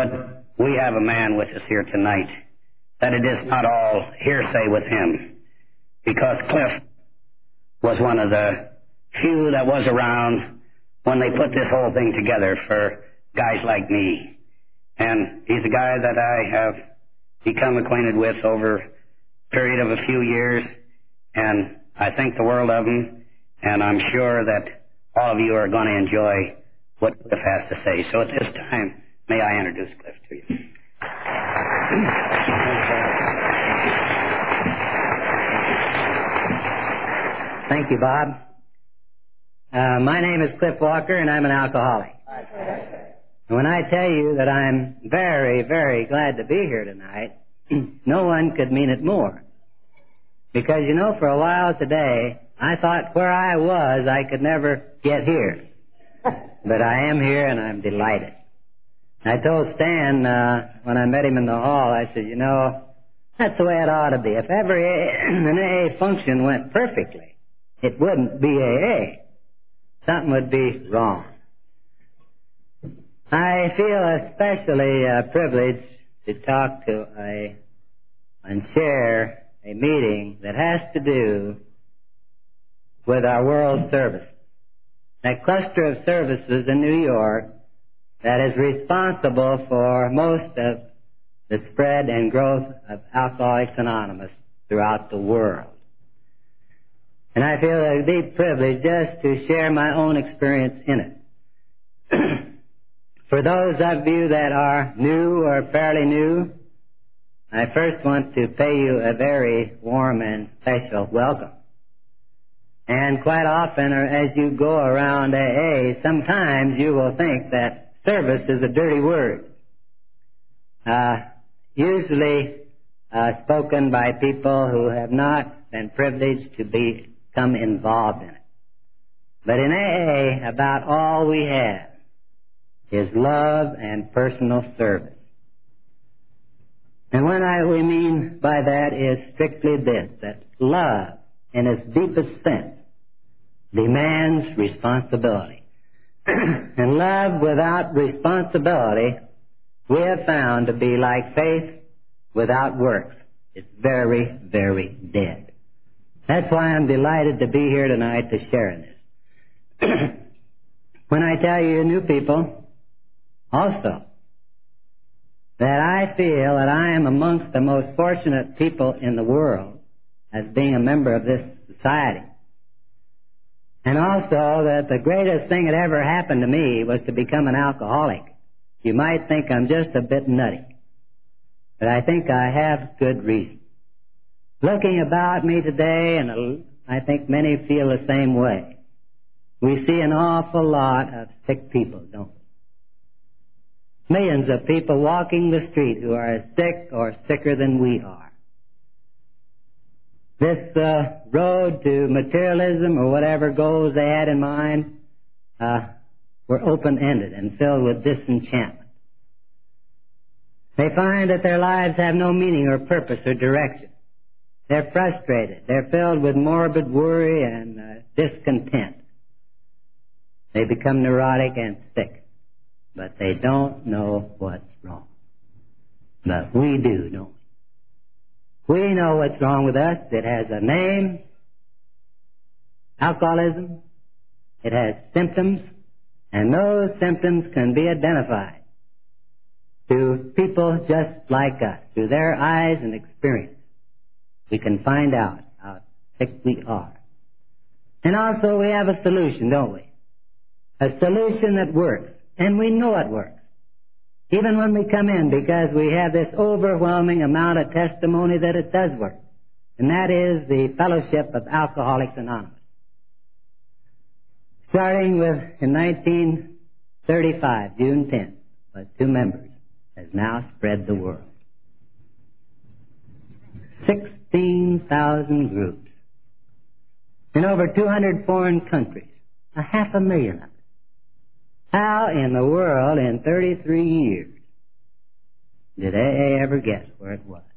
But we have a man with us here tonight, that it is not all hearsay with him, because Cliff was one of the few that was around when they put this whole thing together for guys like me. And he's a guy that I have become acquainted with over a period of a few years, and I think the world of him, and I'm sure that all of you are going to enjoy what Cliff has to say. So at this time, may I introduce Cliff to you. Thank you, Bob. My name is Cliff Walker, and I'm an alcoholic. And when I tell you that I'm very, very glad to be here tonight, no one could mean it more. Because, you know, for a while today, I thought where I was, I could never get here. But I am here, and I'm delighted. I told Stan when I met him in the hall, I said, you know, that's the way it ought to be. If every an AA function went perfectly, it wouldn't be AA. Something would be wrong. I feel especially privileged to talk to and share a meeting that has to do with our world service. That cluster of services in New York that is responsible for most of the spread and growth of Alcoholics Anonymous throughout the world. And I feel a deep privilege just to share my own experience in it. For those of you that are new or fairly new, I first want to pay you a very warm and special welcome. And quite often, or as you go around AA, sometimes you will think that service is a dirty word. Usually spoken by people who have not been privileged to become involved in it. But in AA, about all we have is love and personal service. And what we mean by that is strictly this, that love, in its deepest sense, demands responsibility. And love without responsibility, we have found to be like faith without works. It's very, very dead. That's why I'm delighted to be here tonight to share in this. When I tell you new people, also, that I feel that I am amongst the most fortunate people in the world as being a member of this society. And also that the greatest thing that ever happened to me was to become an alcoholic. You might think I'm just a bit nutty, but I think I have good reason. Looking about me today, and I think many feel the same way, we see an awful lot of sick people, don't we? Millions of people walking the street who are as sick or sicker than we are. This road to materialism or whatever goals they had in mind were open-ended and filled with disenchantment. They find that their lives have no meaning or purpose or direction. They're frustrated. They're filled with morbid worry and discontent. They become neurotic and sick. But they don't know what's wrong. But we do, don't we? We know what's wrong with us. It has a name, alcoholism. It has symptoms, and those symptoms can be identified to people just like us. Through their eyes and experience, we can find out how sick we are. And also we have a solution, don't we? A solution that works. And we know it works, even when we come in, because we have this overwhelming amount of testimony that it does work. And that is the Fellowship of Alcoholics Anonymous. Starting with, in 1935, June 10th, with 2 members, has now spread the world. 16,000 groups in over 200 foreign countries, 500,000 of them. How in the world, in 33 years, did AA ever get where it was?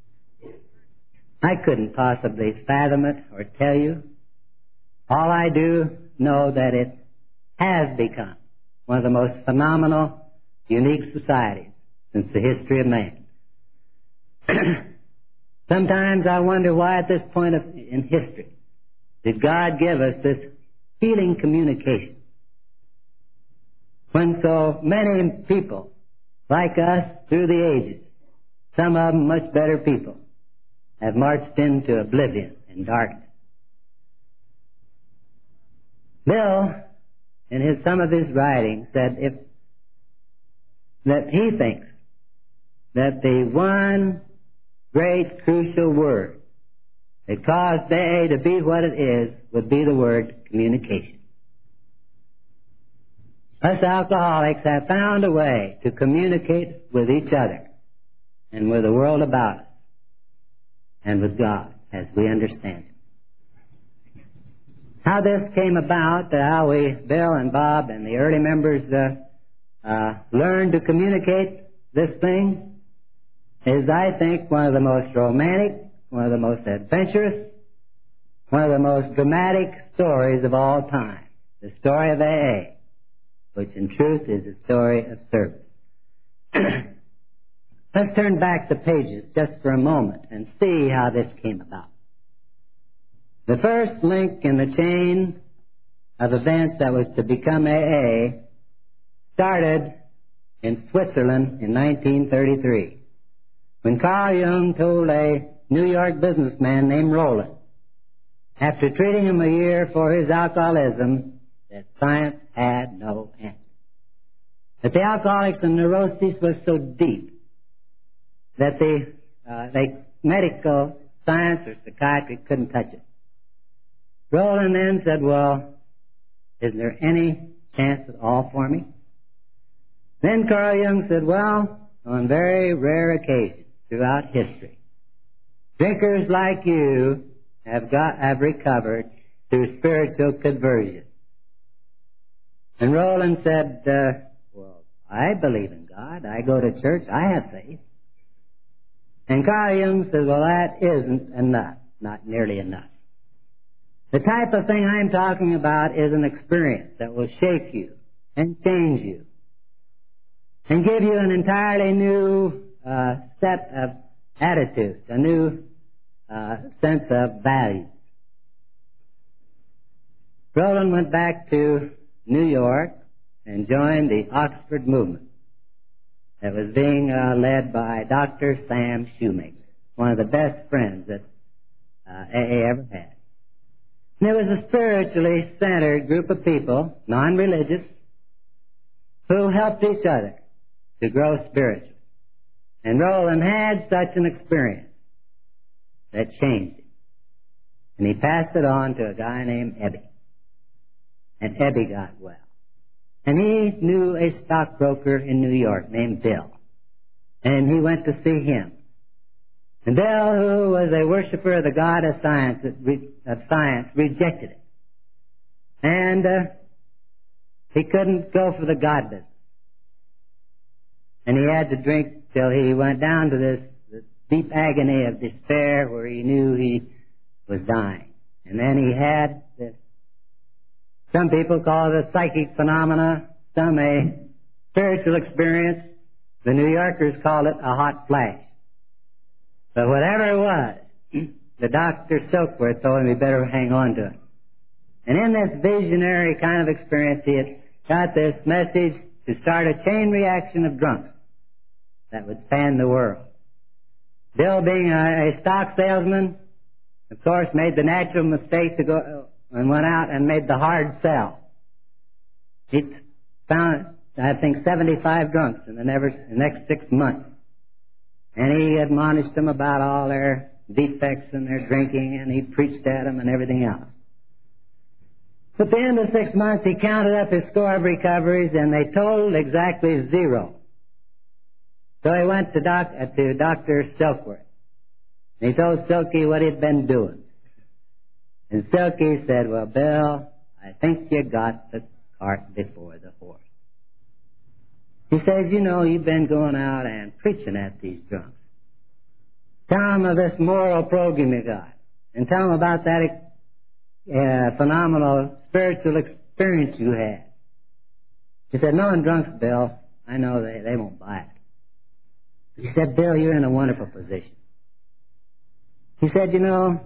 I couldn't possibly fathom it or tell you. All I do know that it has become one of the most phenomenal, unique societies since the history of man. Sometimes I wonder why at this point in history did God give us this healing communication when so many people like us through the ages, some of them much better people, have marched into oblivion and darkness. Bill, in some of his writings, said that he thinks that the one great crucial word that caused AA to be what it is would be the word communication. Us alcoholics have found a way to communicate with each other and with the world about us and with God as we understand Him. How this came about, how Bill and Bob and the early members learned to communicate this thing is, I think, one of the most romantic, one of the most adventurous, one of the most dramatic stories of all time. The story of AA, which in truth is a story of service. Let's turn back the pages just for a moment and see how this came about. The first link in the chain of events that was to become AA started in Switzerland in 1933, when Carl Jung told a New York businessman named Roland, after treating him a year for his alcoholism, that science had no answer. That the alcoholics and neurosis was so deep that the medical science or psychiatry couldn't touch it. Roland then said, well, is there any chance at all for me? Then Carl Jung said, well, on very rare occasions throughout history, drinkers like you have recovered through spiritual conversion. And Roland said, well, I believe in God. I go to church. I have faith. And Carl Jung says, well, that isn't enough, not nearly enough. The type of thing I'm talking about is an experience that will shake you and change you and give you an entirely new set of attitudes, a new sense of values. Roland went back to New York and joined the Oxford movement that was being led by Dr. Sam Shoemaker, one of the best friends that AA ever had. And it was a spiritually centered group of people, non-religious, who helped each other to grow spiritually. And Roland had such an experience that changed him. And he passed it on to a guy named Ebby. And Ebby got well. And he knew a stockbroker in New York named Bill. And he went to see him. And Bill, who was a worshiper of the God of science, rejected it. And he couldn't go for the God business. And he had to drink till he went down to this deep agony of despair where he knew he was dying. And then he had this, some people call it a psychic phenomena, some a spiritual experience. The New Yorkers call it a hot flash. But whatever it was, the Dr. Silkworth told him he better hang on to it. And in this visionary kind of experience, he had got this message to start a chain reaction of drunks that would span the world. Bill, being a stock salesman, of course, made the natural mistake to go and went out and made the hard sell. He found, I think, 75 drunks in the next 6 months. And he admonished them about all their defects in their drinking, and he preached at them and everything else. At the end of 6 months, he counted up his score of recoveries, and they totaled exactly 0. So he went to Dr. Silkworth. And he told Silky what he'd been doing. And Silky said, well, Bill, I think you got the cart before the horse. He says, you know, you've been going out and preaching at these drunks. Tell them of this moral program you got. And tell them about that phenomenal spiritual experience you had. He said, knowing drunks, Bill, I know they won't buy it. He said, Bill, you're in a wonderful position. He said, you know,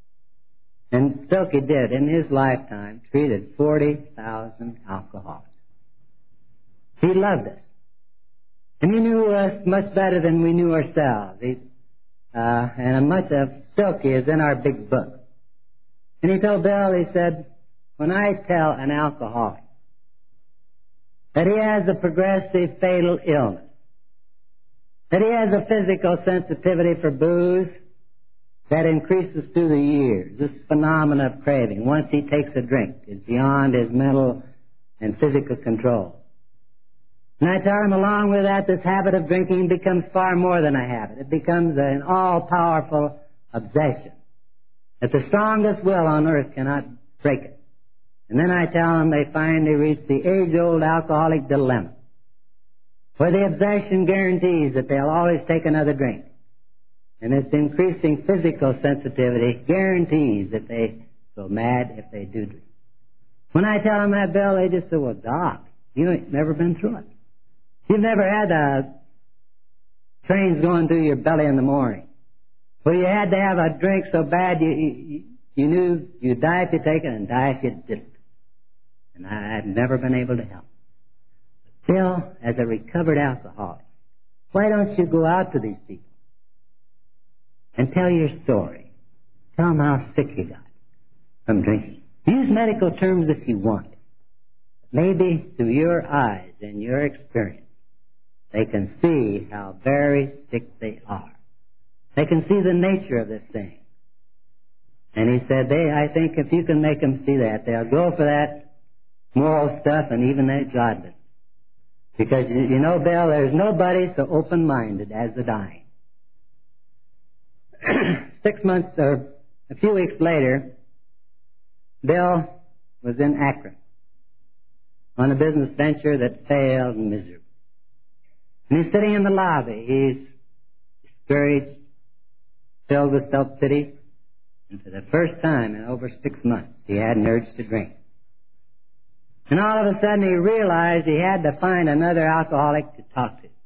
and Silky did, in his lifetime, treated 40,000 alcoholics. He loved us. And he knew us much better than we knew ourselves. And much of Silky is in our big book. And he told Bill, he said, when I tell an alcoholic that he has a progressive fatal illness, that he has a physical sensitivity for booze that increases through the years, this phenomenon of craving, once he takes a drink, is beyond his mental and physical control. And I tell him along with that, this habit of drinking becomes far more than a habit. It becomes an all-powerful obsession that the strongest will on earth cannot break it. And then I tell them they finally reach the age-old alcoholic dilemma, where the obsession guarantees that they'll always take another drink. And this increasing physical sensitivity guarantees that they go mad if they do drink. When I tell them that, Bill, they just say, well, Doc, you ain't never been through it. You've never had trains going through your belly in the morning, where you had to have a drink so bad you knew you'd die if you take it and die if you didn't. And I've never been able to help. But Bill, as a recovered alcoholic, why don't you go out to these people and tell your story? Tell them how sick you got from drinking. Use medical terms if you want. Maybe through your eyes and your experience, they can see how very sick they are. They can see the nature of this thing. And he said, I think if you can make them see that, they'll go for that moral stuff and even that godliness. Because, you know, Bill, there's nobody so open-minded as the dying. 6 months or a few weeks later, Bill was in Akron on a business venture that failed miserably. And he's sitting in the lobby. He's discouraged, filled with self-pity, and for the first time in over 6 months, he had an urge to drink. And all of a sudden, he realized he had to find another alcoholic to talk to.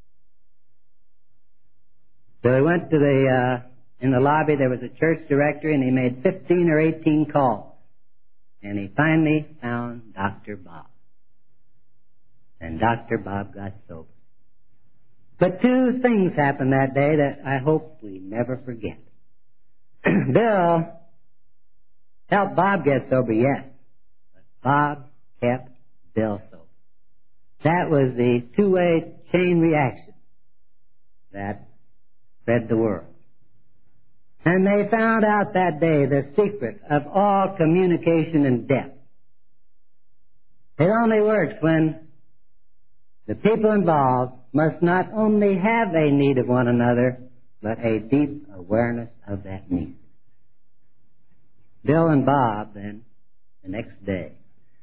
So he went to in the lobby, there was a church directory, and he made 15 or 18 calls. And he finally found Dr. Bob. And Dr. Bob got sober. But two things happened that day that I hope we never forget. Bill helped Bob get sober, yes. But Bob kept Bill sober. That was the two-way chain reaction that spread the world. And they found out that day the secret of all communication and depth. It only works when the people involved must not only have a need of one another, but a deep awareness of that need. Bill and Bob, then, the next day,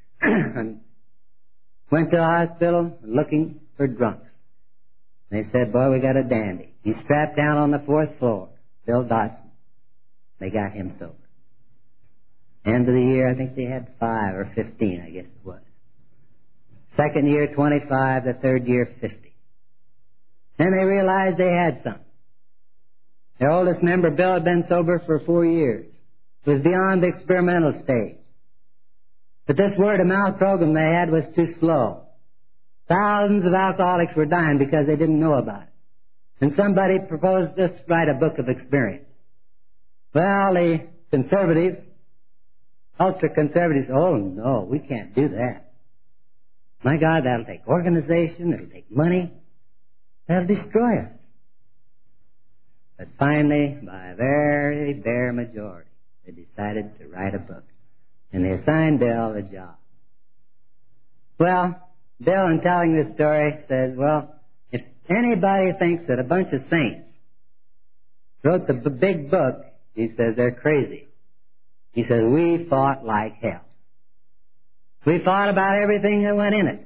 went to the hospital looking for drunks. They said, boy, we got a dandy. He's strapped down on the 4th floor, Bill Dotson. They got him sober. End of the year, I think they had 5 or 15, I guess it was. Second year, 25. The third year, 50. Then they realized they had something. Their oldest member, Bill, had been sober for 4 years. It was beyond the experimental stage. But this word-of-mouth program they had was too slow. Thousands of alcoholics were dying because they didn't know about it. And somebody proposed, let's write a book of experience. Well, the conservatives, ultra-conservatives, oh no, we can't do that. My God, that'll take organization, it'll take money, that'll destroy us. But finally, by a very bare majority, they decided to write a book. And they assigned Bill the job. Well, Bill, in telling this story, says, well, if anybody thinks that a bunch of saints wrote the big book, he says they're crazy. He says, we fought like hell. We fought about everything that went in it.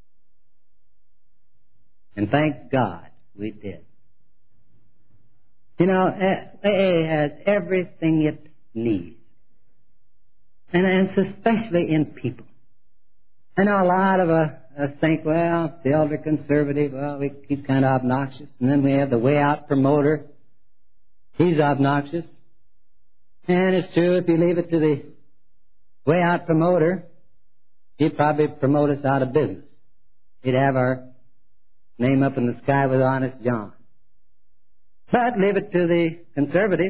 And thank God we did. You know, AA has everything it needs. And it's especially in people. I know a lot of us think, well, the elder conservative, well, we keep kind of obnoxious. And then we have the way out promoter. He's obnoxious. And it's true, if you leave it to the way out promoter, he'd probably promote us out of business. He'd have our name up in the sky with Honest John. But leave it to the conservative,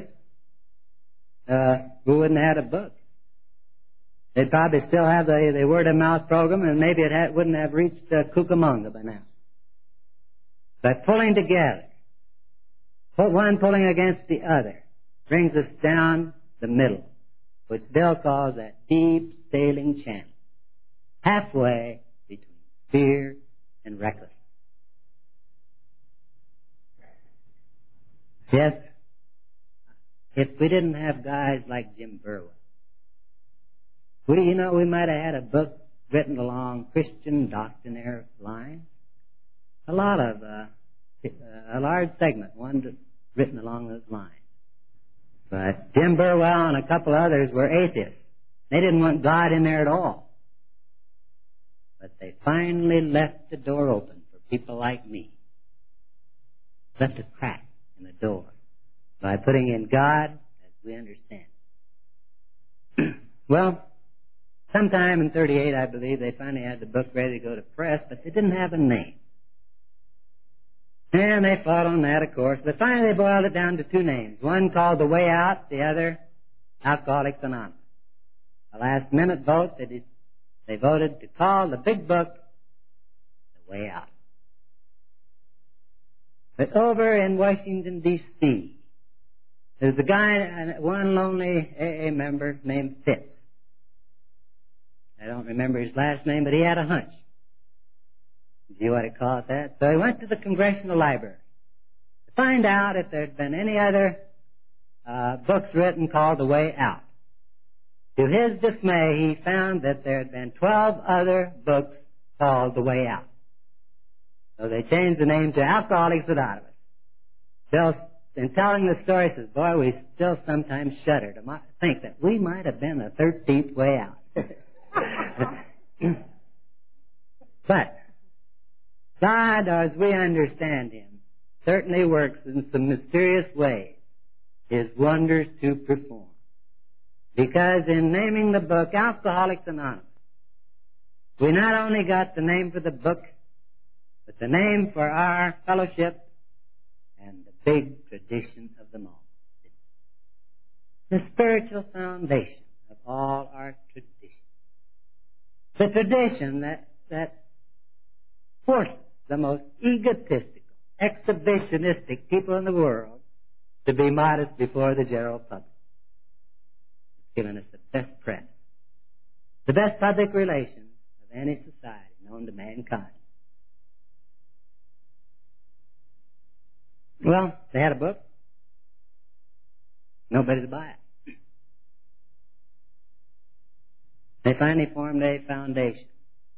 we wouldn't have had a book. They'd probably still have the word-of-mouth program, and maybe wouldn't have reached Cucamonga by now. But pulling together, one pulling against the other, brings us down the middle, which Bill calls that deep sailing channel, halfway between fear and recklessness. Yes, if we didn't have guys like Jim Burwell, we might have had a book written along Christian doctrinaire lines. A large segment, one written along those lines. But Jim Burwell and a couple others were atheists. They didn't want God in there at all. But they finally left the door open for people like me. Left a crack in the door by putting in God as we understand. Well, sometime in 1938, I believe, they finally had the book ready to go to press, but they didn't have a name. And they fought on that, of course. But finally they boiled it down to two names. One called The Way Out, the other Alcoholics Anonymous. A last-minute vote, they voted to call the big book The Way Out. But over in Washington, D.C., there's a guy, one lonely AA member named Fitz. I don't remember his last name, but he had a hunch. You see what I call it that? So he went to the Congressional Library to find out if there had been any other books written called The Way Out. To his dismay, he found that there had been 12 other books called The Way Out. So they changed the name to Alcoholics Anonymous. Still, in telling the story, says, boy, we still sometimes shudder to think that we might have been the 13th way out. But God, as we understand Him, certainly works in some mysterious ways His wonders to perform. Because in naming the book Alcoholics Anonymous, we not only got the name for the book, but the name for our fellowship and the big tradition of them all. The spiritual foundation of all our traditions. The tradition that forces the most egotistical, exhibitionistic people in the world to be modest before the general public. It's given us the best press, the best public relations of any society known to mankind. Well, they had a book. Nobody to buy it. They finally formed a foundation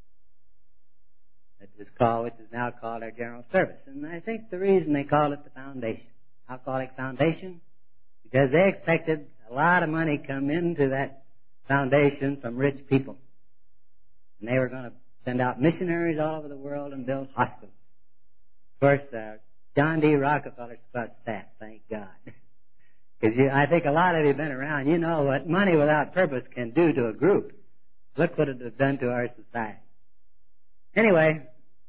that was called, which is now called our General Service. And I think the reason they called it the Foundation, Alcoholic Foundation, because they expected a lot of money come into that foundation from rich people. And they were going to send out missionaries all over the world and build hospitals. Of course, John D. Rockefeller squad staff, thank God. Because I think a lot of you have been around. You know what money without purpose can do to a group. Look what it has done to our society. Anyway,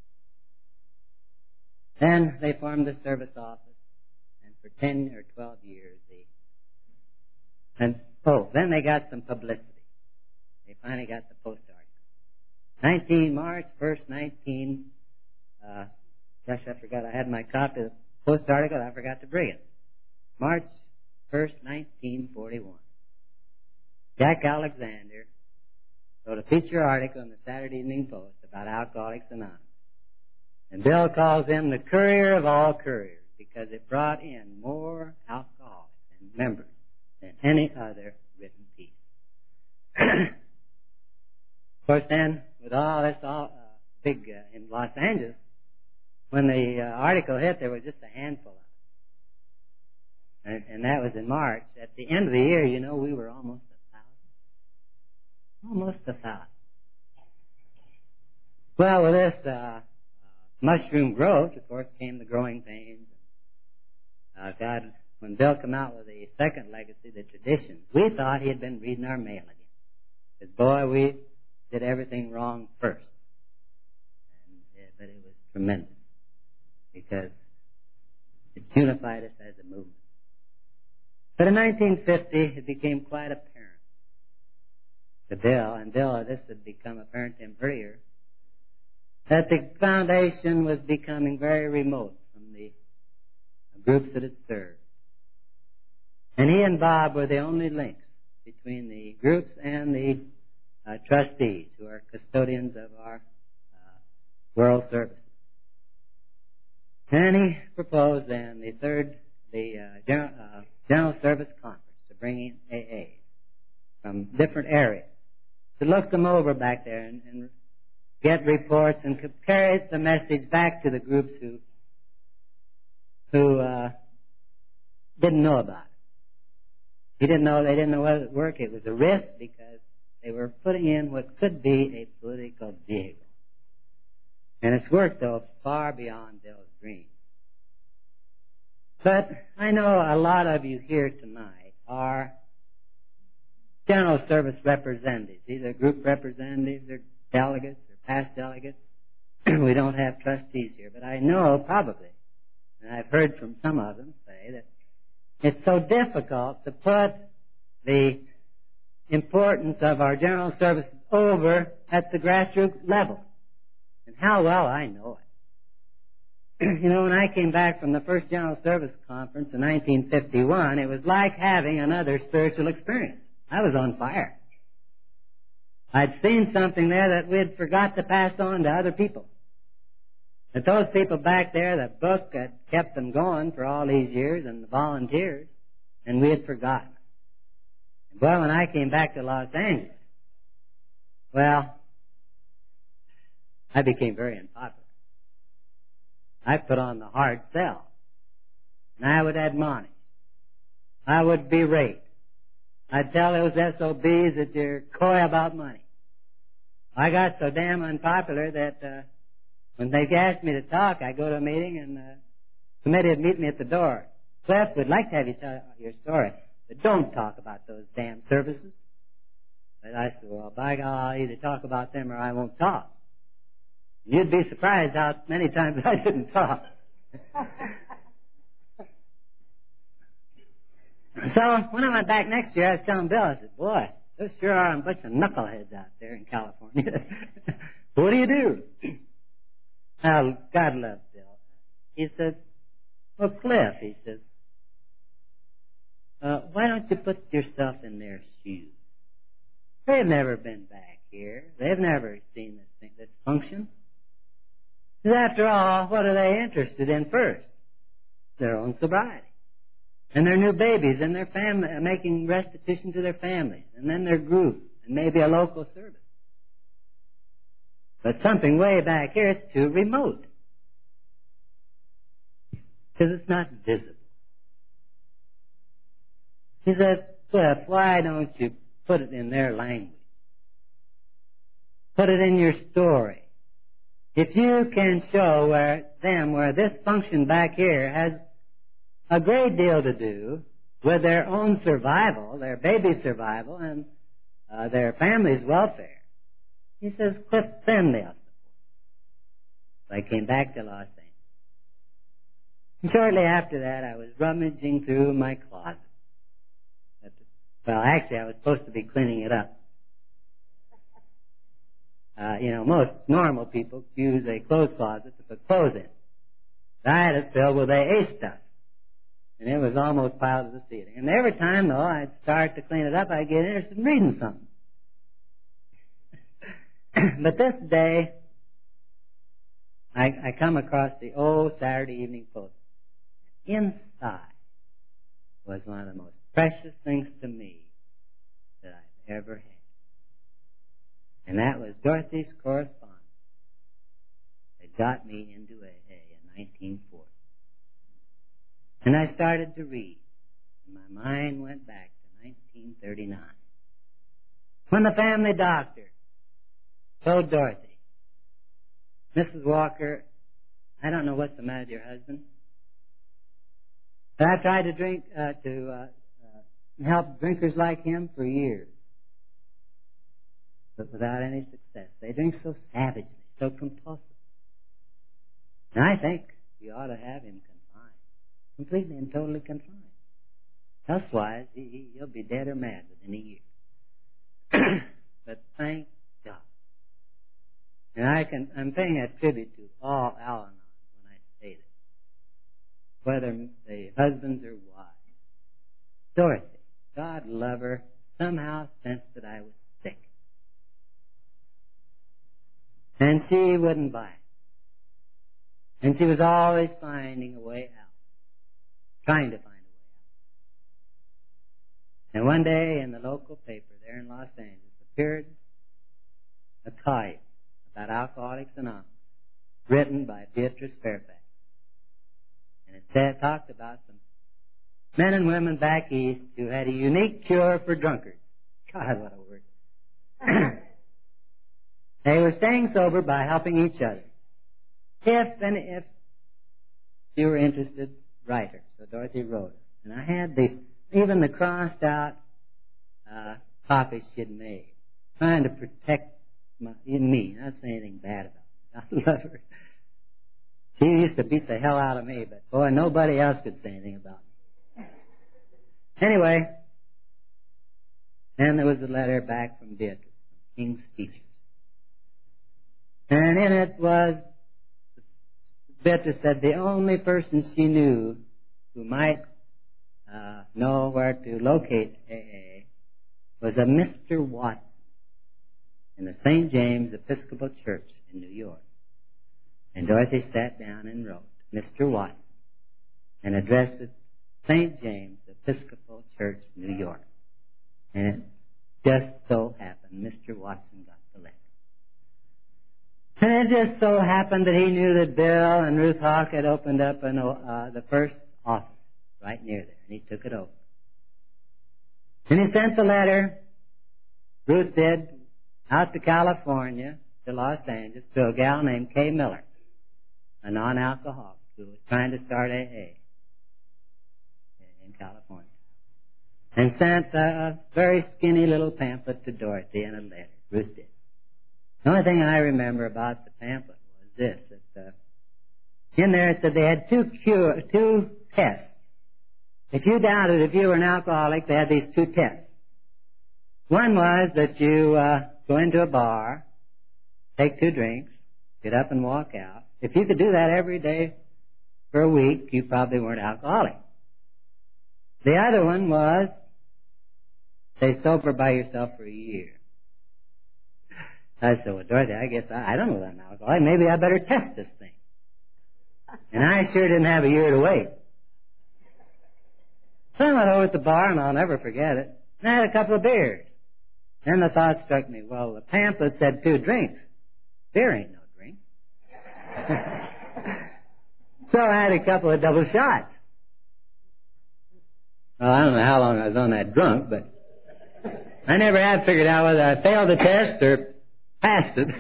then they formed the service office, and for 10 or 12 years, then they got some publicity. They finally got the Post article. March 1st, gosh, I forgot. I had my copy of the Post article. I forgot to bring it. March 1st, 1941. Jack Alexander wrote a feature article in the Saturday Evening Post about Alcoholics Anonymous. And Bill calls him the courier of all couriers because it brought in more alcoholics and members than any other written piece. Of course, then, with all this big in Los Angeles, when the article hit, there was just a handful of it. And that was in March. At the end of the year, we were almost 1,000. Almost 1,000. Well, with this mushroom growth, of course, came the growing pains. God, when Bill came out with the second legacy, the traditions, we thought he had been reading our mail again. Because, boy, we did everything wrong first. But it was tremendous because it unified us as a movement. But in 1950, it became quite apparent to Bill, and Bill, this had become apparent to him earlier, that the foundation was becoming very remote from the groups that it served. And he and Bob were the only links between the groups and the trustees, who are custodians of our world services. And he proposed then the General Service Conference to bring in AAs from different areas to look them over back there and get reports and could carry the message back to the groups who didn't know about it. They didn't know whether it would work. It was a risk because they were putting in what could be a political vehicle. And it's worked, though, far beyond Bill's dream. But I know a lot of you here tonight are General Service representatives, either group representatives or delegates or past delegates. We don't have trustees here, but I know probably, and I've heard from some of them say that it's so difficult to put the importance of our general services over at the grassroots level. And how well I know it. You know, when I came back from the first General Service Conference in 1951, it was like having another spiritual experience. I was on fire. I'd seen something there that we had forgot to pass on to other people. That those people back there, the book had kept them going for all these years, and the volunteers, and we had forgotten. Well, when I came back to Los Angeles, well, I became very unpopular. I put on the hard sell. And I would admonish. I would berate. I'd tell those SOBs that they're coy about money. I got so damn unpopular that when they asked me to talk, I'd go to a meeting and the committee would meet me at the door. Cliff, we'd like to have you tell your story, but don't talk about those damn services. But I said, well, by God, I'll either talk about them or I won't talk. You'd be surprised how many times I didn't talk. So when I went back next year, I was telling Bill, I said, boy, there sure are a bunch of knuckleheads out there in California. What do you do? Oh, God loves Bill. He says, well, Cliff, he says, why don't you put yourself in their shoes? They've never been back here. They've never seen this function. Because after all, what are they interested in first? Their own sobriety. And their new babies and their family, making restitution to their families. And then their group. And maybe a local service. But something way back here, it's too remote. Because it's not visible. He says, Cliff, why don't you put it in their language? Put it in your story. If you can show where this function back here has a great deal to do with their own survival, their baby's survival, and their family's welfare, he says, Cliff, then they'll support. So I came back to Los Angeles. And shortly after that, I was rummaging through my closet. Well, actually, I was supposed to be cleaning it up. Most normal people use a clothes closet to put clothes in. I had it filled with AA stuff. And it was almost piled to the ceiling. And every time, though, I'd start to clean it up, I'd get interested in reading something. But this day, I come across the old Saturday Evening Post. Inside was one of the most precious things to me that I've ever had. And that was Dorothy's correspondence that got me into AA in 1940. And I started to read. And my mind went back to 1939. When the family doctor told Dorothy Mrs. Walker, I don't know what's the matter with your husband, but I've tried to help drinkers like him for years, but without any success. They drink so savagely, so compulsively. And I think you ought to have him confined, completely and totally confined. Elsewise, he'll be dead or mad within a year. But thank God. And I'm paying a tribute to all Al-Anon when I say this, whether the husbands or wives. Dorothy, God love her, somehow sensed that I was sick. And she wouldn't buy it. And she was always finding a way out, trying to find a way out. And one day in the local paper there in Los Angeles appeared a kite about Alcoholics Anonymous, written by Beatrice Fairfax. And it talked about some men and women back east who had a unique cure for drunkards. God, what a word. They were staying sober by helping each other. If you were interested, write her. So Dorothy wrote her. And I had even the crossed out copies she had made, trying to protect me, not saying anything bad about me. I love her. She used to beat the hell out of me, but boy, nobody else could say anything about me. Anyway, then there was a letter back from Beatrice, from King's Teachers. And in it was, Beatrice said the only person she knew who might know where to locate AA was a Mr. Watson in the St. James Episcopal Church in New York. And Dorothy sat down and wrote Mr. Watson and addressed it St. James Episcopal Church, New York. And it just so happened Mr. Watson got the letter. And it just so happened that he knew that Bill and Ruth Hawk had opened up the first office right near there, and he took it over. And he sent the letter, Ruth did, out to California, to Los Angeles, to a gal named Kay Miller, a non-alcoholic who was trying to start AA in California. And sent a very skinny little pamphlet to Dorothy in a letter. Ruth did. The only thing I remember about the pamphlet was this, that in there it said they had two tests. If you doubted if you were an alcoholic, they had these two tests. One was that you go into a bar, take 2 drinks, get up and walk out. If you could do that every day for a week, you probably weren't alcoholic. The other one was stay sober by yourself for a year. I said, well, Dorothy, I guess I don't know that I'm alcoholic. Maybe I better test this thing. And I sure didn't have a year to wait. So I went over at the bar, and I'll never forget it, and I had a couple of beers. Then the thought struck me, well, the pamphlet said 2 drinks. Beer ain't no drink. So I had a couple of double shots. Well, I don't know how long I was on that drunk, but I never have figured out whether I failed the test or passed it.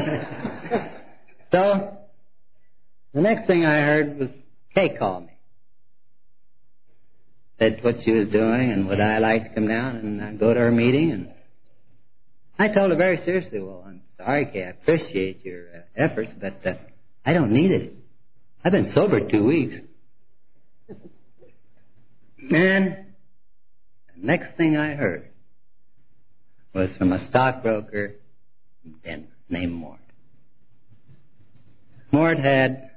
So the next thing I heard was Kay call me. Said what she was doing and would I like to come down and go to her meeting. And I told her very seriously, well, I'm sorry, Kay, I appreciate your efforts, but I don't need it. I've been sober 2 weeks. And the next thing I heard was from a stockbroker in Denver named Mort. Mort had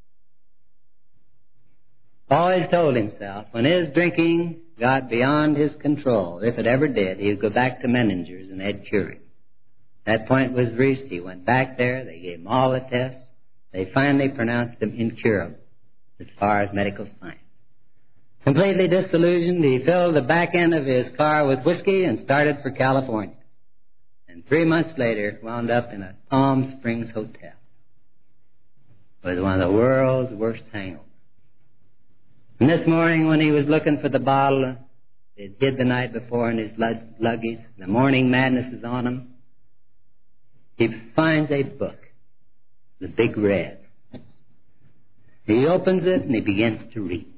always told himself when his drinking got beyond his control, if it ever did, he would go back to Menninger's and they'd cure him. That point was reached. He went back there. They gave him all the tests. They finally pronounced him incurable as far as medical science. Completely disillusioned, he filled the back end of his car with whiskey and started for California. And 3 months later, wound up in a Palm Springs hotel with one of the world's worst hangovers. And this morning, when he was looking for the bottle they hid the night before in his luggage, the morning madness is on him, he finds a book the Big Red. He opens it and he begins to read.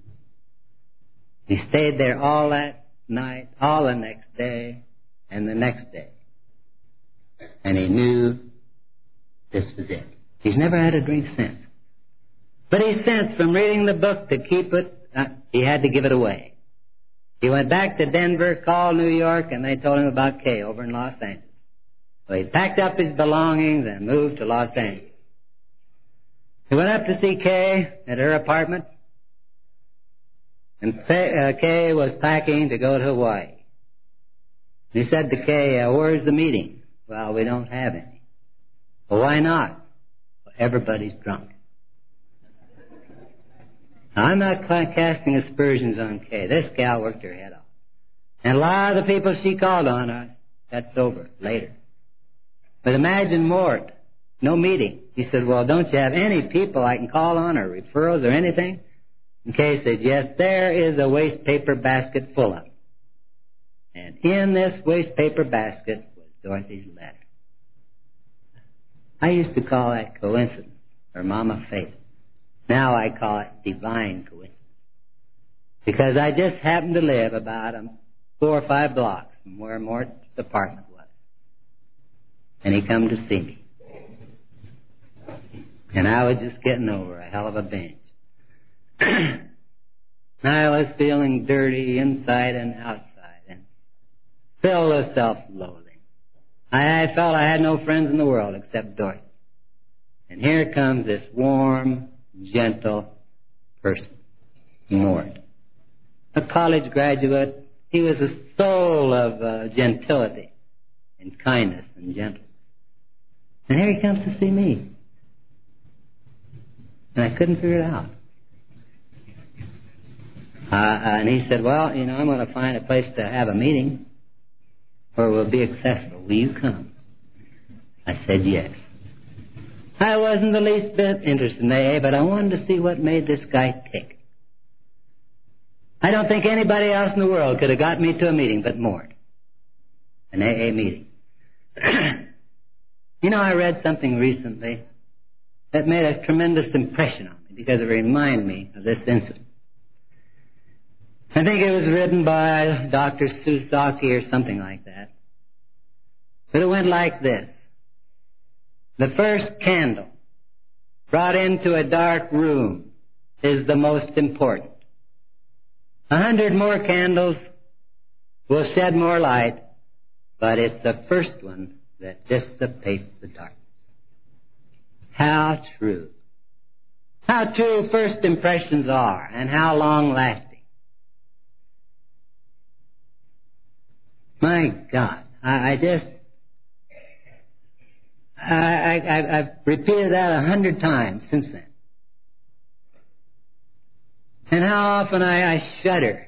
He stayed there all that night, all the next day, and the next day. And he knew this was it. He's never had a drink since. But he sensed from reading the book to keep it, he had to give it away. He went back to Denver, called New York, and they told him about Kay over in Los Angeles. So he packed up his belongings and moved to Los Angeles. He went up to see Kay at her apartment, and Kay was packing to go to Hawaii. He said to Kay, where's the meeting? Well, we don't have any. Well, why not? Well, everybody's drunk. Now, I'm not casting aspersions on Kay. This gal worked her head off. And a lot of the people she called on got sober later. But imagine Mort, no meeting. He said, well, don't you have any people I can call on or referrals or anything? And Kay said, yes, there is a waste paper basket full of them. And in this waste paper basket was Dorothy's letter. I used to call that coincidence, or Mama Faith. Now I call it divine coincidence. Because I just happened to live about 4 or 5 blocks from where Mort's apartment was. And he come to see me. And I was just getting over a hell of a binge. I was feeling dirty inside and outside and filled with self-loathing. I felt I had no friends in the world except Dorothy. And here comes this warm, gentle person, Mort. A college graduate, he was a soul of gentility and kindness and gentleness. And here he comes to see me. And I couldn't figure it out. And he said, well, I'm going to find a place to have a meeting where we'll be accessible. Will you come? I said yes. I wasn't the least bit interested in AA, but I wanted to see what made this guy tick. I don't think anybody else in the world could have got me to a meeting but Mort. An AA meeting. I read something recently that made a tremendous impression on me because it reminded me of this incident. I think it was written by Dr. Susaki or something like that. But it went like this. The first candle brought into a dark room is the most important. 100 more candles will shed more light, but it's the first one that dissipates the darkness. How true. How true first impressions are, and how long-lasting. My God, I've repeated that 100 times since then. And how often I shudder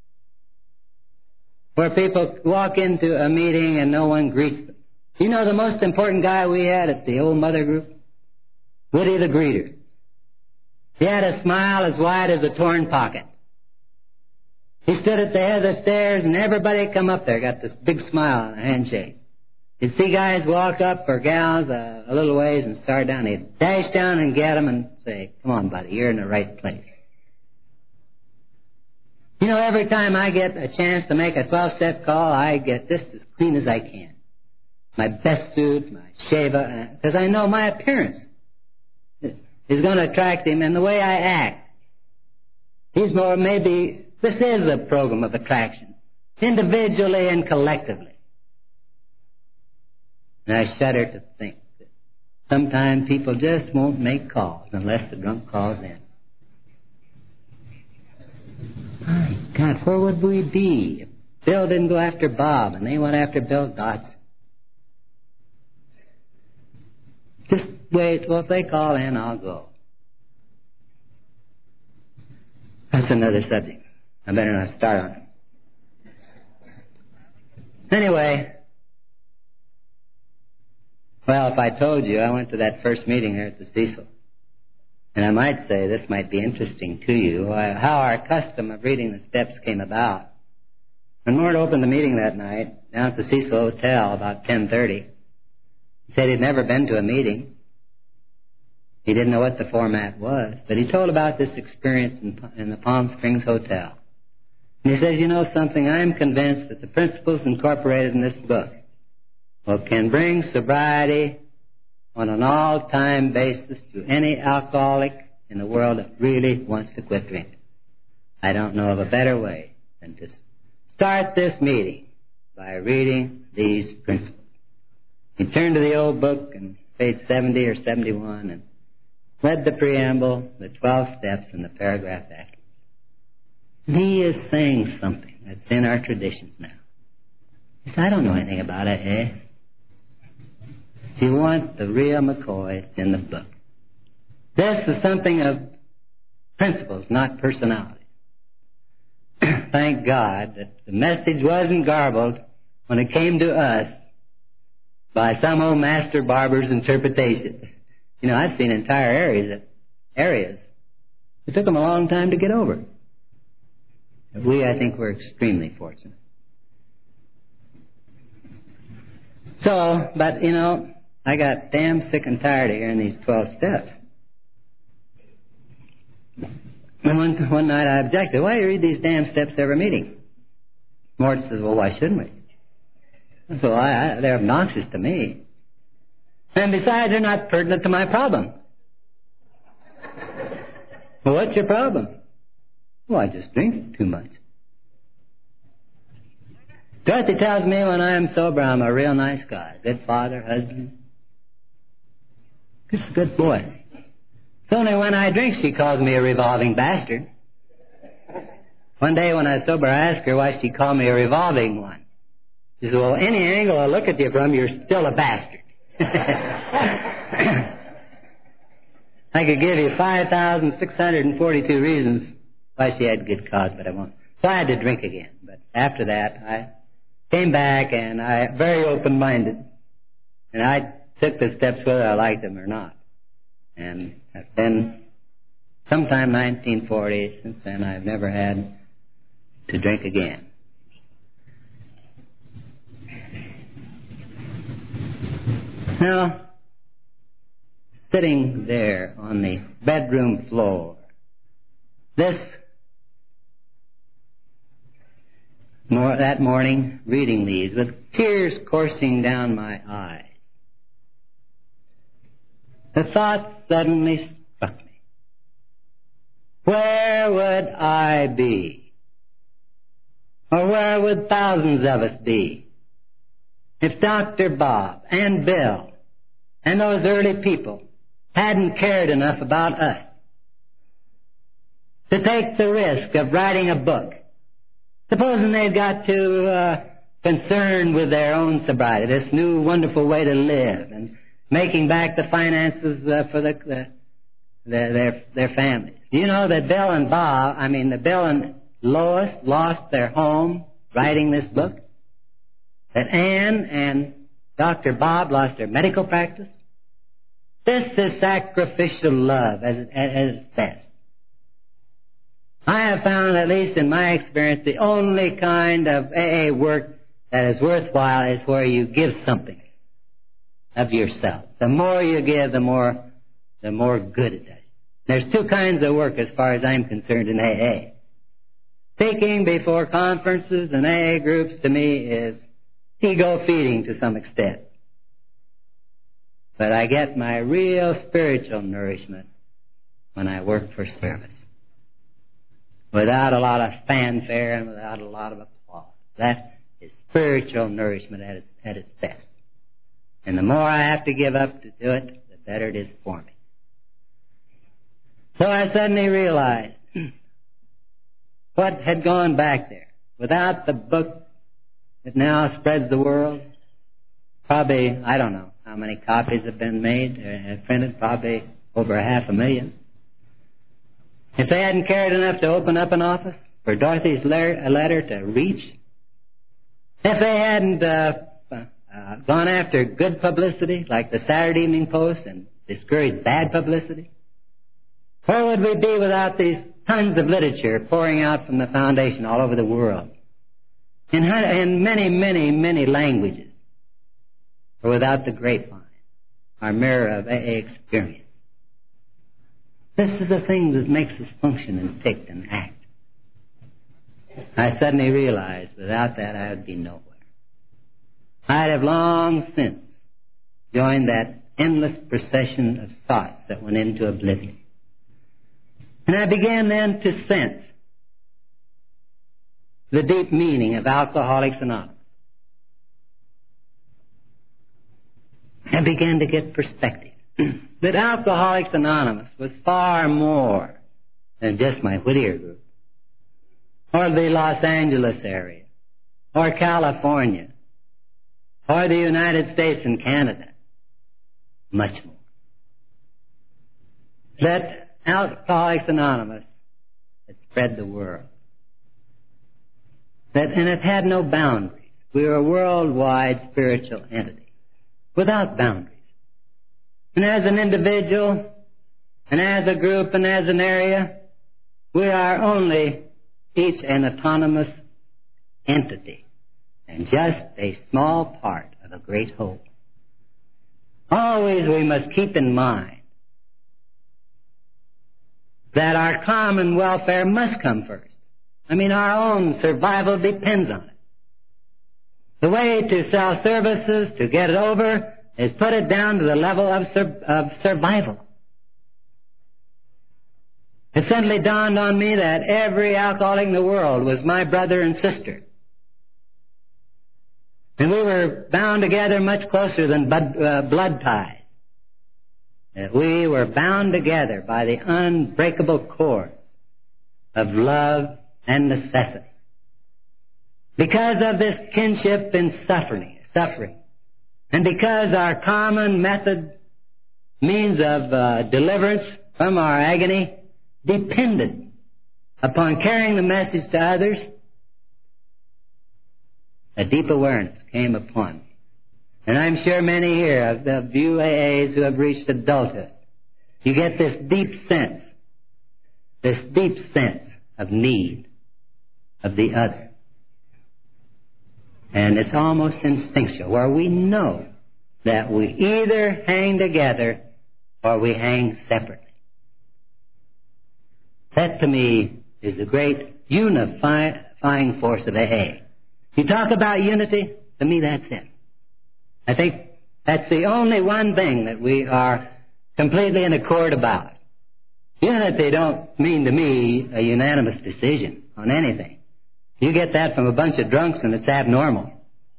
where people walk into a meeting and no one greets them. You know the most important guy we had at the old Mother Group? Woody the Greeter. He had a smile as wide as a torn pocket. He stood at the head of the stairs and everybody that come up there got this big smile and a handshake. You'd see guys walk up or gals a little ways and start down. He'd dash down and get them and say, come on, buddy, you're in the right place. Every time I get a chance to make a 12-step call, I get this as clean as I can. My best suit, my shava, because I know my appearance is going to attract him, and the way I act. This is a program of attraction, individually and collectively. And I shudder to think that sometimes people just won't make calls unless the drunk calls in. My God, where would we be if Bill didn't go after Bob and they went after Bill Dodson? Just wait. Well, if they call in, I'll go. That's another subject. I better not start on it. Anyway, well, if I told you I went to that first meeting here at the Cecil, and I might say this might be interesting to you, how our custom of reading the steps came about. When Mort opened the meeting that night down at the Cecil Hotel about 10:30, he said he'd never been to a meeting. He didn't know what the format was, but he told about this experience in the Palm Springs Hotel. And he says, you know something, I'm convinced that the principles incorporated in this book can bring sobriety on an all-time basis to any alcoholic in the world that really wants to quit drinking. I don't know of a better way than to start this meeting by reading these principles. He turned to the old book and page 70 or 71 and read the preamble, the 12 steps, and the paragraph after. He is saying something that's in our traditions now. He said, I don't know anything about it, eh? If you want the real McCoy, it's in the book. This is something of principles, not personality. Thank God that the message wasn't garbled when it came to us by some old master barber's interpretation. You know, I've seen entire areas. It took them a long time to get over. But I think we're extremely fortunate. So, but, you know, I got damn sick and tired of hearing these 12 steps. And one night I objected, why do you read these damn steps every meeting? Mort says, well, why shouldn't we? So they're obnoxious to me. And besides, they're not pertinent to my problem. Well, what's your problem? Well, I just drink too much. Dorothy tells me when I am sober, I'm a real nice guy. Good father, husband. Just a good boy. It's only when I drink she calls me a revolving bastard. One day when I was sober, I asked her why she called me a revolving one. She said, well, any angle I look at you from, you're still a bastard. I could give you 5,642 reasons why she had good cause, but I won't. So I had to drink again. But after that, I came back and I very open-minded. And I took the steps whether I liked them or not. And then sometime 1940, since then I've never had to drink again. Now, sitting there on the bedroom floor, that morning, reading these, with tears coursing down my eyes, the thought suddenly struck me. Where would I be? Or where would thousands of us be if Dr. Bob and Bill and those early people hadn't cared enough about us to take the risk of writing a book? Supposing they'd got too concerned with their own sobriety, this new wonderful way to live, and making back the finances for their families. Do you know that Bill and Lois lost their home writing this book? That Ann and Dr. Bob lost their medical practice? This is sacrificial love at its best. I have found, at least in my experience, the only kind of AA work that is worthwhile is where you give something of yourself. The more you give, the more good it does. There's two kinds of work as far as I'm concerned in AA. Speaking before conferences and AA groups to me is ego feeding to some extent. But I get my real spiritual nourishment when I work for service. Without a lot of fanfare and without a lot of applause. That is spiritual nourishment at its best. And the more I have to give up to do it, the better it is for me. So I suddenly realized what had gone back there. Without the book that now spreads the world, probably, I don't know how many copies have been made and printed, probably over 500,000. If they hadn't cared enough to open up an office for Dorothy's letter to reach, if they hadn't gone after good publicity like the Saturday Evening Post and discouraged bad publicity, where would we be without these tons of literature pouring out from the foundation all over the world in many, many, many languages, or without the grapevine, our mirror of AA experience? This is the thing that makes us function and tick and act. I suddenly realized without that I would be nowhere. I'd have long since joined that endless procession of thoughts that went into oblivion. And I began then to sense the deep meaning of Alcoholics Anonymous. I began to get perspective that Alcoholics Anonymous was far more than just my Whittier group, or the Los Angeles area, or California, or the United States and Canada. Much more. That Alcoholics Anonymous had spread the world. And it had no boundaries. We were a worldwide spiritual entity, without boundaries. And as an individual, and as a group, and as an area, we are only each an autonomous entity, and just a small part of a great whole. Always we must keep in mind that our common welfare must come first. I mean, our own survival depends on it. The way to sell services, to get it over, is put it down to the level of survival. It suddenly dawned on me that every alcoholic in the world was my brother and sister. And we were bound together much closer than blood ties. That we were bound together by the unbreakable cords of love and necessity. Because of this kinship in suffering, and because our common means of deliverance from our agony depended upon carrying the message to others, a deep awareness came upon me. And I'm sure many here of the UAAs who have reached adulthood, you get this deep sense of need of the other. And it's almost instinctual, where we know that we either hang together or we hang separately. That to me is the great unifying force of AA. You talk about unity, to me that's it. I think that's the only one thing that we are completely in accord about. Unity don't mean to me a unanimous decision on anything. You get that from a bunch of drunks and it's abnormal.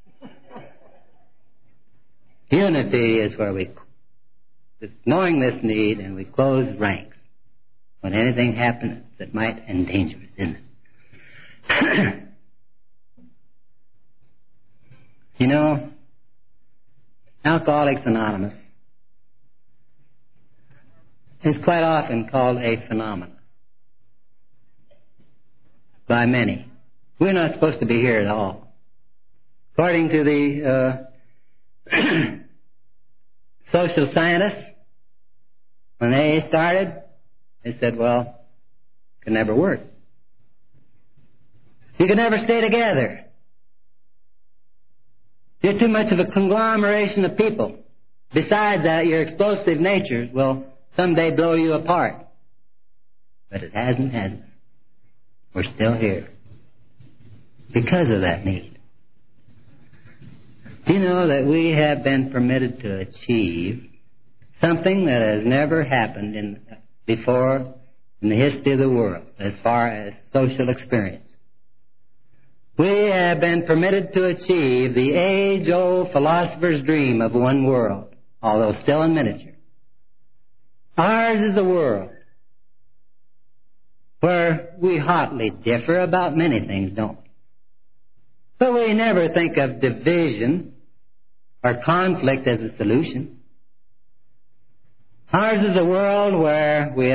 Unity is where knowing this need, and we close ranks when anything happens that might endanger us in it. You know, Alcoholics Anonymous is quite often called a phenomenon by many. We're not supposed to be here at all. According to the social scientists, when AA started, they said, well, it could never work. You could never stay together. You're too much of a conglomeration of people. Besides that, your explosive natures will someday blow you apart. But it hasn't. We're still here because of that need. Do you know that we have been permitted to achieve something that has never happened before in the history of the world as far as social experience? We have been permitted to achieve the age-old philosopher's dream of one world, although still in miniature. Ours is a world where we hotly differ about many things, don't we? But we never think of division or conflict as a solution. Ours is a world where we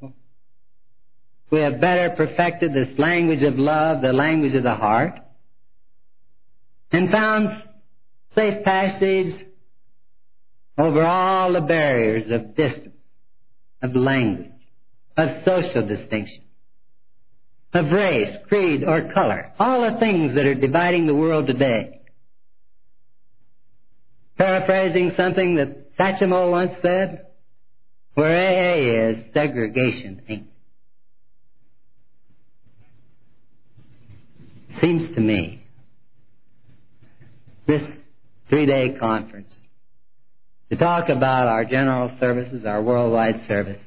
have better perfected this language of love, the language of the heart, and found safe passage over all the barriers of distance, of language, of social distinction, of race, creed, or color, all the things that are dividing the world today. Paraphrasing something that Satchmo once said, Where AA is, segregation ain't. Seems to me, this 3-day conference, to talk about our general services, our worldwide services,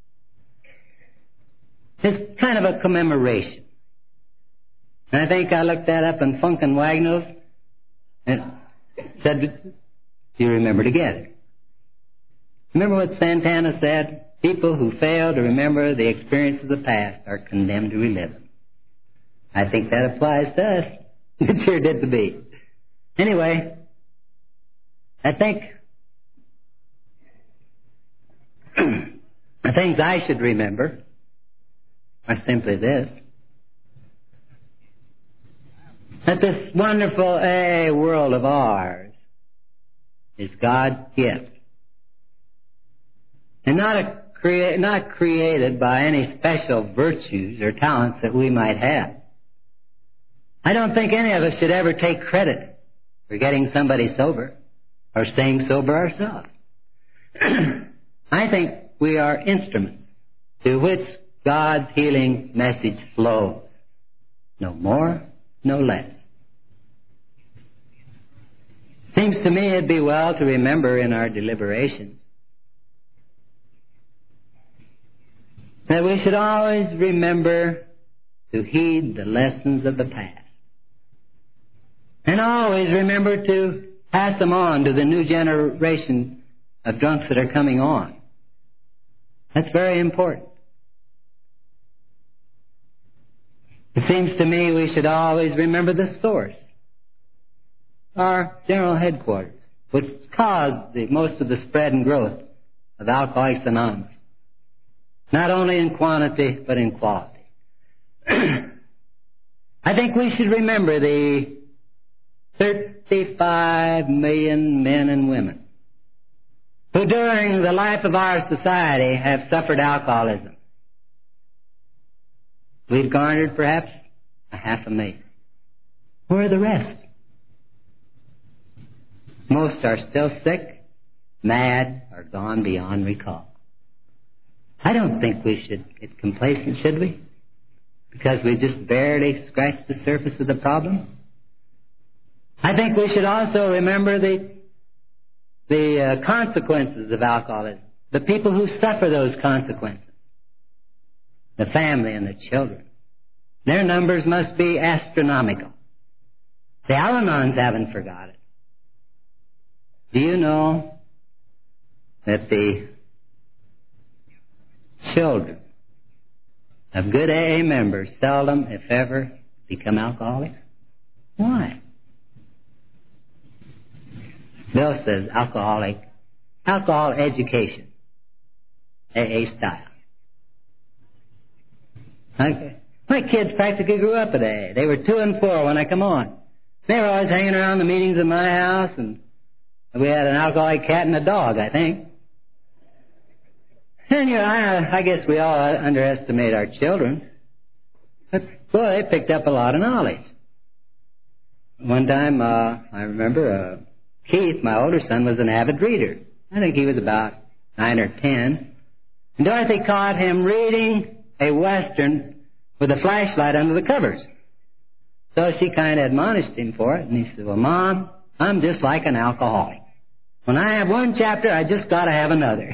is kind of a commemoration. And I think I looked that up in Funk and Wagnalls and said, do you remember together? Remember what Santana said? People who fail to remember the experience of the past are condemned to relive them. I think that applies to us. It sure did to me. Anyway, I think the things I should remember are simply this: that this wonderful AA world of ours is God's gift, and not created by any special virtues or talents that we might have. I don't think any of us should ever take credit for getting somebody sober or staying sober ourselves. I think we are instruments through which God's healing message flows. No more, no less. Seems to me it'd be well to remember in our deliberations that we should always remember to heed the lessons of the past. And always remember to pass them on to the new generation of drunks that are coming on. That's very important. It seems to me we should always remember the source, our general headquarters, which caused most of the spread and growth of Alcoholics Anonymous, not only in quantity but in quality. I think we should remember the 35 million men and women who during the life of our society have suffered alcoholism. We've garnered perhaps 500,000. Where are the rest? Most are still sick, mad, or gone beyond recall. I don't think we should get complacent, should we? Because we just barely scratched the surface of the problem. I think we should also remember the consequences of alcoholism, the people who suffer those consequences, the family and the children. Their numbers must be astronomical. The Al-Anons haven't forgotten. Do you know that the children of good AA members seldom, if ever, become alcoholics? Why? Bill says alcohol education, AA style. Okay. My kids practically grew up at AA. They were 2 and 4 when I come on. They were always hanging around the meetings at my house, and we had an alcoholic cat and a dog, I think. And, I guess we all underestimate our children. But, boy, they picked up a lot of knowledge. One time, I remember Keith, my older son, was an avid reader. I think he was about 9 or 10. And Dorothy caught him reading a Western with a flashlight under the covers. So she kind of admonished him for it, and he said, well, Mom, I'm just like an alcoholic. When I have one chapter, I just got to have another.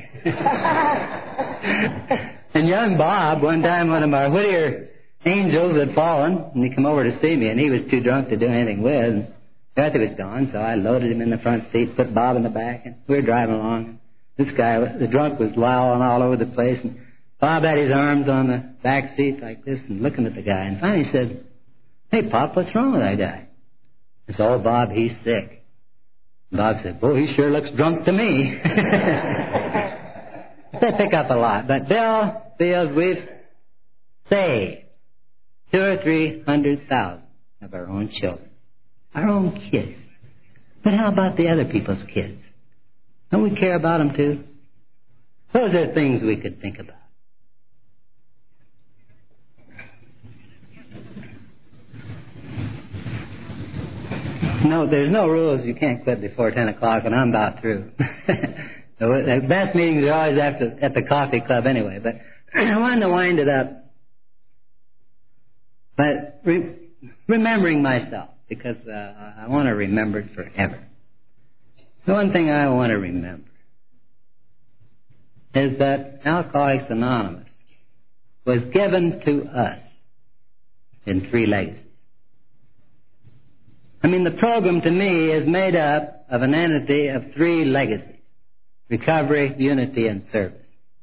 And young Bob, one time one of our Whittier angels had fallen, and he came over to see me, and he was too drunk to do anything with. And Dorothy was gone, so I loaded him in the front seat, put Bob in the back, and we were driving along. This guy, the drunk, was lolling all over the place, and Bob had his arms on the back seat like this and looking at the guy. And finally he said, hey, Pop, what's wrong with that guy? I said, oh, Bob, he's sick. And Bob said, boy, he sure looks drunk to me. They pick up a lot. But Bill feels we've saved 200,000 or 300,000 of our own children. Our own kids. But how about the other people's kids? Don't we care about them too? Those are things we could think about. No, there's no rules. You can't quit before 10 o'clock, and I'm about through. The best meetings are always at the coffee club anyway, but I wanted to wind it up by remembering myself, because I want to remember it forever. The one thing I want to remember is that Alcoholics Anonymous was given to us in 3 legacies. I mean, the program to me is made up of an entity of 3 legacies: recovery, unity, and service.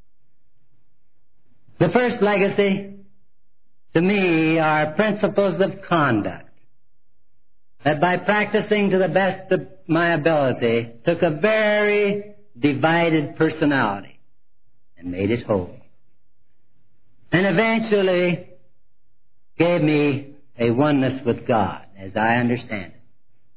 The first legacy to me are principles of conduct that, by practicing to the best of my ability, took a very divided personality and made it whole, and eventually gave me a oneness with God, as I understand it.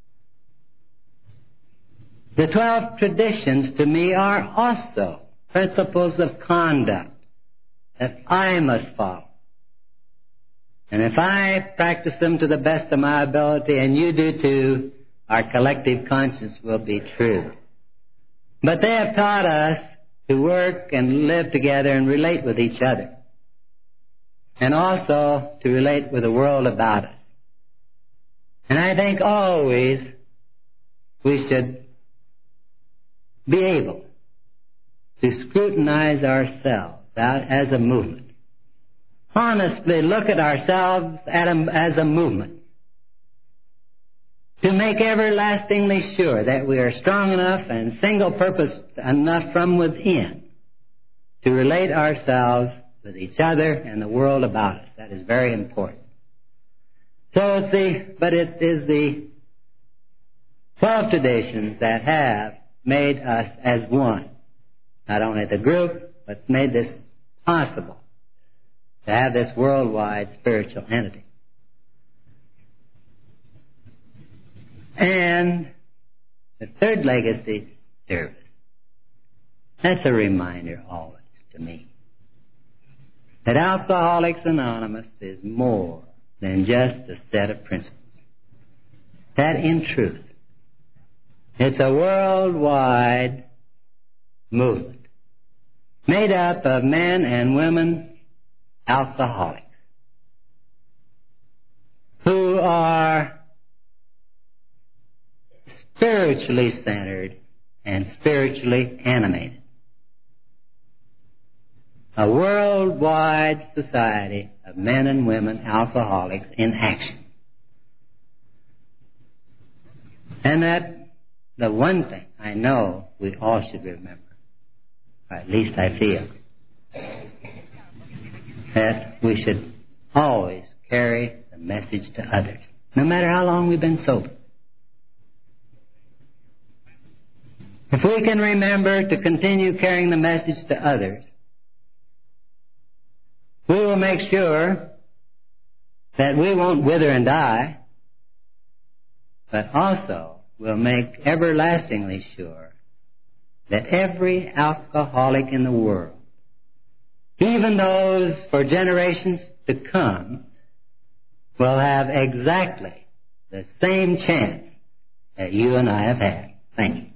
The 12 traditions to me are also principles of conduct that I must follow. And if I practice them to the best of my ability, and you do too, our collective conscience will be true. But they have taught us to work and live together and relate with each other, and also to relate with the world about us. And I think always we should be able to scrutinize ourselves out as a movement. Honestly look at ourselves as a movement, to make everlastingly sure that we are strong enough and single-purposed enough from within to relate ourselves with each other and the world about us. That is very important. So it is the 12 traditions that have made us as one. Not only the group, but made this possible to have this worldwide spiritual entity. And the third legacy, service. That's a reminder always to me that Alcoholics Anonymous is more than just a set of principles. That, in truth, it's a worldwide movement made up of men and women alcoholics who are spiritually centered and spiritually animated. A worldwide society of men and women alcoholics in action. And that the one thing I know we all should remember, or at least I feel, that we should always carry the message to others, no matter how long we've been sober. If we can remember to continue carrying the message to others, we will make sure that we won't wither and die, but also we'll make everlastingly sure that every alcoholic in the world, even those for generations to come, will have exactly the same chance that you and I have had. Thank you.